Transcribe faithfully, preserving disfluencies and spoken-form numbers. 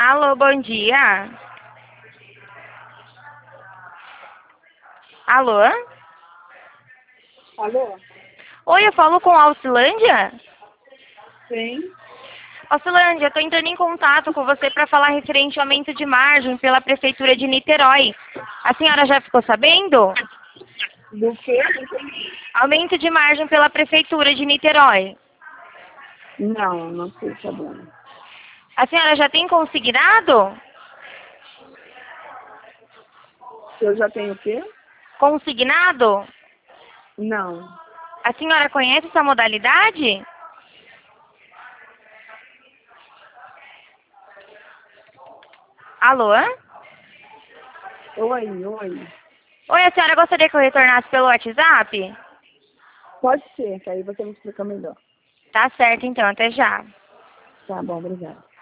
Alô, bom dia. Alô? Alô? Oi, eu falo com a Alcilândia? Sim. Alcilândia, eu tô entrando em contato com você para falar referente ao aumento de margem pela Prefeitura de Niterói. A senhora já ficou sabendo? Do quê? Não entendi. Aumento de margem pela Prefeitura de Niterói. Não, não sei sabendo. A senhora já tem consignado? Eu já tenho o quê? Consignado? Não. A senhora conhece essa modalidade? Alô? Oi, oi. Oi, a senhora gostaria que eu retornasse pelo WhatsApp? Pode ser, que aí você me explica melhor. Tá certo, então, até já. Tá bom, obrigada.